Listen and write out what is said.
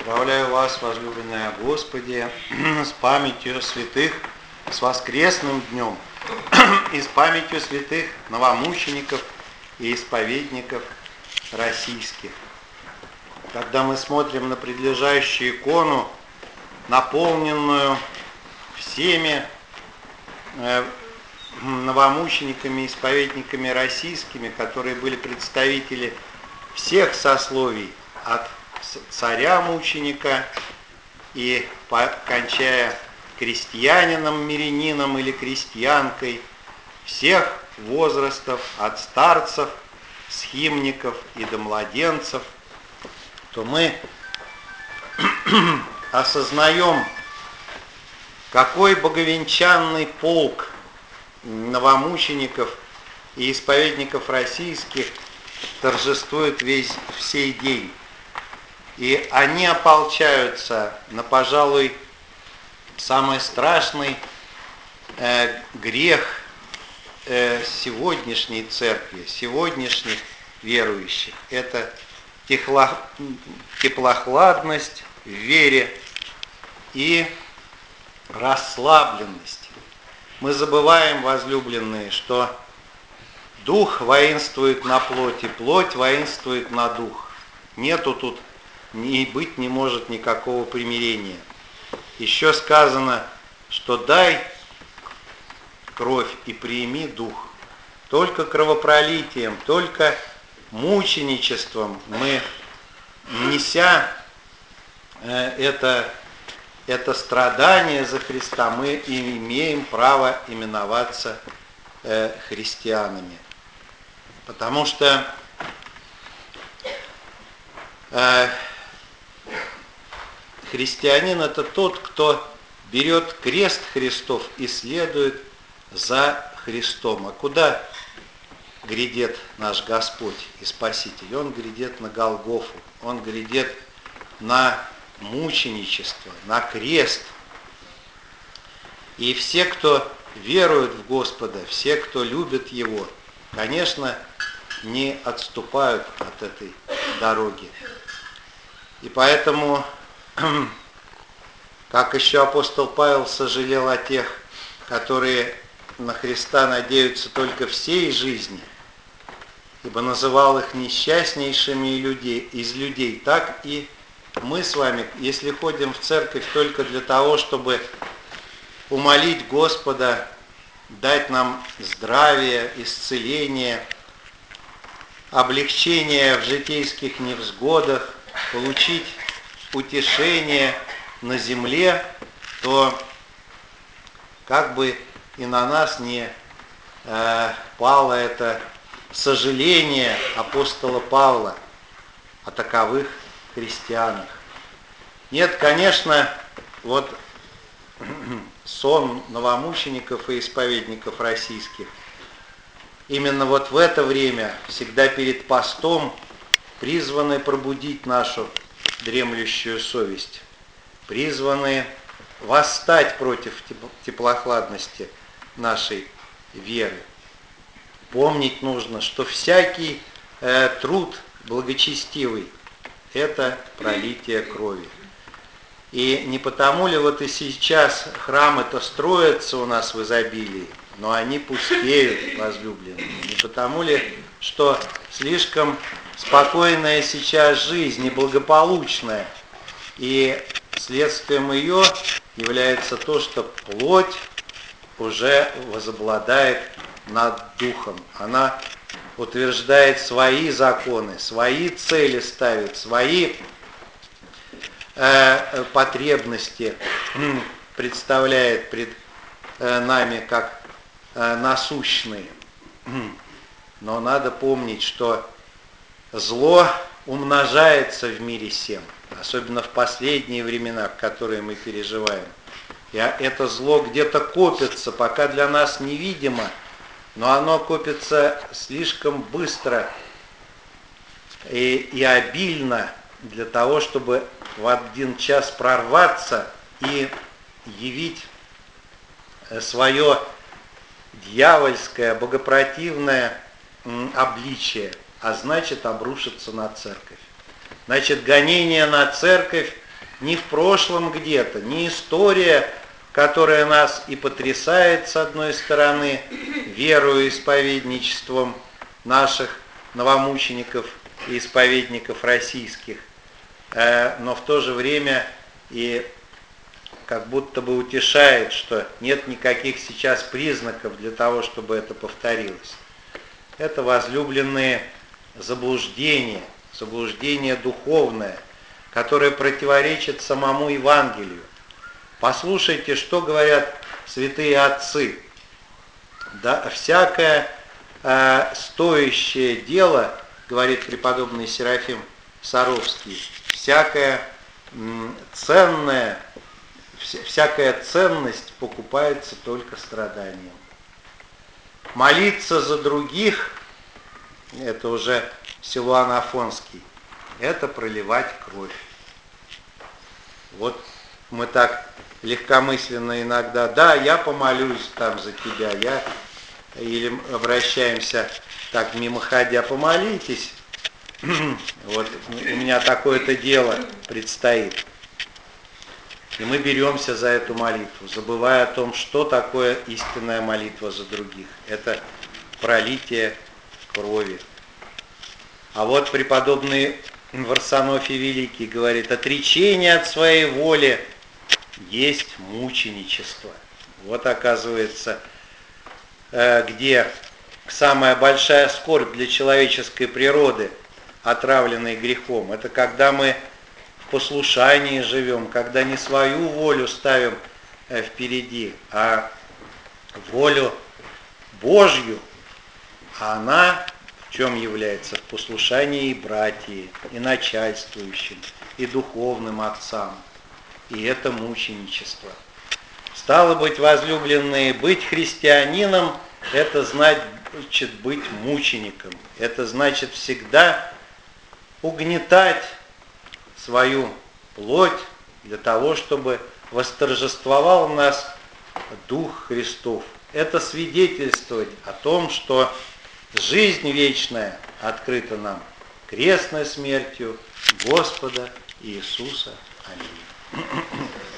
Поздравляю вас, возлюбленные Господи, с памятью святых, с воскресным днем, и с памятью святых новомучеников и исповедников российских. Когда мы смотрим на предлежащую икону, наполненную всеми новомучениками и исповедниками российскими, которые были представители всех сословий, от царя-мученика и кончая крестьянином, мирянином или крестьянкой, всех возрастов, от старцев, схимников и до младенцев, то мы осознаем, какой боговенчанный полк новомучеников и исповедников российских торжествует в сей день. И они ополчаются на, пожалуй, самый страшный грех сегодняшней церкви, сегодняшних верующих. Это теплохладность в вере и расслабленность. Мы забываем, возлюбленные, что дух воинствует на плоти, плоть воинствует на дух. Нету тут и быть не может никакого примирения. Еще сказано, что дай кровь и прими дух. Только кровопролитием, только мученичеством мы, неся это страдание за Христа, мы имеем право именоваться христианами. Потому что христианин — это тот, кто берет крест Христов и следует за Христом. А куда грядет наш Господь и Спаситель? Он грядет на Голгофу, Он грядет на мученичество, на крест. И все, кто верует в Господа, все, кто любит Его, конечно, не отступают от этой дороги. И поэтому, как еще апостол Павел сожалел о тех, которые на Христа надеются только всей жизни, ибо называл их несчастнейшими из людей, так и мы с вами, если ходим в церковь только для того, чтобы умолить Господа дать нам здравие, исцеление, облегчение в житейских невзгодах, получить утешение на земле, то как бы и на нас не пало это сожаление апостола Павла о таковых христианах. Нет, конечно, вот сон новомучеников и исповедников российских именно вот в это время, всегда перед постом, призваны пробудить нашу дремлющую совесть, призваны восстать против теплохладности нашей веры. Помнить нужно, что всякий труд благочестивый – это пролитие крови. И не потому ли вот и сейчас храмы-то строятся у нас в изобилии, но они пустеют, возлюбленные. Не потому ли, что слишком спокойная сейчас жизнь, неблагополучная, и следствием ее является то, что плоть уже возобладает над духом. Она утверждает свои законы, свои цели ставит, свои потребности представляет пред нами как насущные. Но надо помнить, что зло умножается в мире сем, особенно в последние времена, которые мы переживаем. И это зло где-то копится, пока для нас невидимо, но оно копится слишком быстро и обильно для того, чтобы в один час прорваться и явить свое дьявольское, богопротивное обличие, а значит обрушиться на церковь. Значит, гонение на церковь не в прошлом где-то, не история, которая нас и потрясает с одной стороны, верою и исповедничеством наших новомучеников и исповедников российских, но в то же время и как будто бы утешает, что нет никаких сейчас признаков для того, чтобы это повторилось. Это возлюбленные заблуждение духовное, которое противоречит самому Евангелию. Послушайте, что говорят святые отцы. Да, всякое стоящее дело, говорит преподобный Серафим Саровский, всякая ценность покупается только страданием. Молиться за других, это уже Силуан Афонский, это проливать кровь. Вот мы так легкомысленно иногда, да, я помолюсь там за тебя, или обращаемся так мимоходя, помолитесь, вот у меня такое-то дело предстоит. И мы беремся за эту молитву, забывая о том, что такое истинная молитва за других. Это пролитие крови. А вот преподобный Варсонофий Великий говорит, отречение от своей воли есть мученичество. Вот оказывается, где самая большая скорбь для человеческой природы, отравленной грехом, это когда мы в послушании живем, когда не свою волю ставим впереди, а волю Божью, а она в чем является? В послушании и братьям, и начальствующим, и духовным отцам. И это мученичество. Стало быть, возлюбленные, быть христианином, это значит быть мучеником. Это значит всегда угнетать свою плоть для того, чтобы восторжествовал в нас Дух Христов. Это свидетельствовать о том, что жизнь вечная открыта нам крестной смертью Господа Иисуса. Аминь.